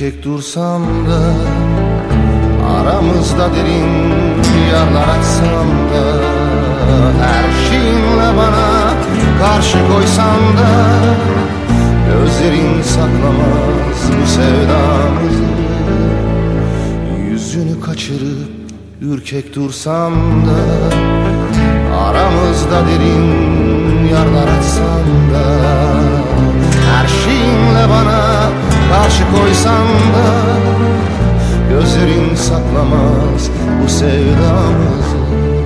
ürkek dursam da, aramızda derin yarlar açsam da, her şeyinle bana karşı koysan da, gözlerin saklamaz bu sevdamızı. Yüzünü kaçırıp ürkek dursam da, aramızda derin yarlar açsam da, her şeyinle bana karşı koysan da, gözlerin saklamaz bu sevdamızı.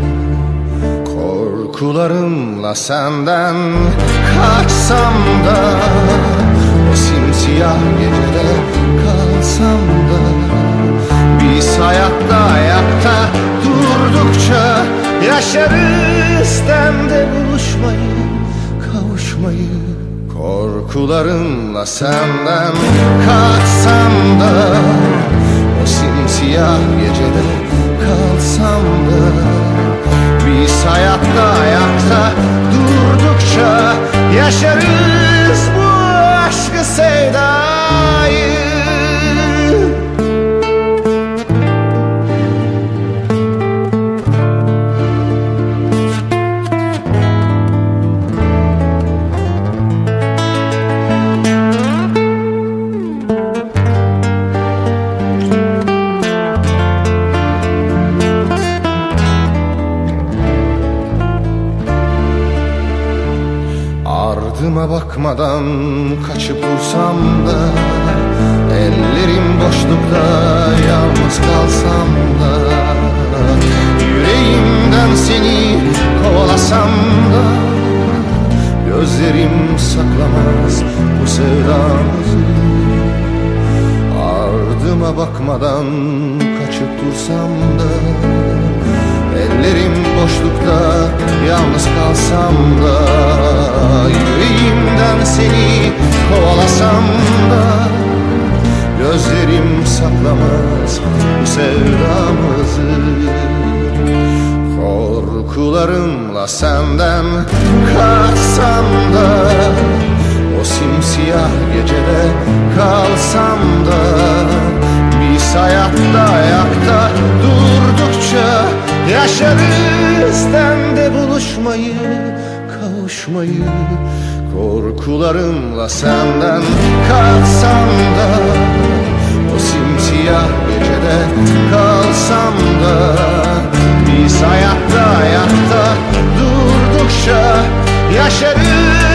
Korkularımla senden kaçsam da, o simsiyah gecede kalsam da, biz hayatta ayakta durdukça yaşarız demde buluşmayı, kavuşmayı. Korkularımla senden kaçsam da, o simsiyah gecede kalsam da, biz hayatta ayakta durdukça yaşarız bu aşkı, sevdayı. Ardıma bakmadan kaçıp dursam da, ellerim boşlukta yalnız kalsam da, yüreğimden seni kovalasam da, gözlerim saklamaz bu sevdamızı. Ardıma bakmadan kaçıp dursam da, ellerim boşlukta yalnız kalsam da, yüreğimden seni kovalasam da, gözlerim saklamaz bu sevdamızı. Korkularımla senden kaçsam da, o simsiyah gecede kalsam da, biz hayatta ayakta durdukça yaşarız demde buluşmayı, kavuşmayı. Korkularımla senden kaçsam da, o simsiyah gecede kalsam da, biz hayatta ayakta durdukça yaşarız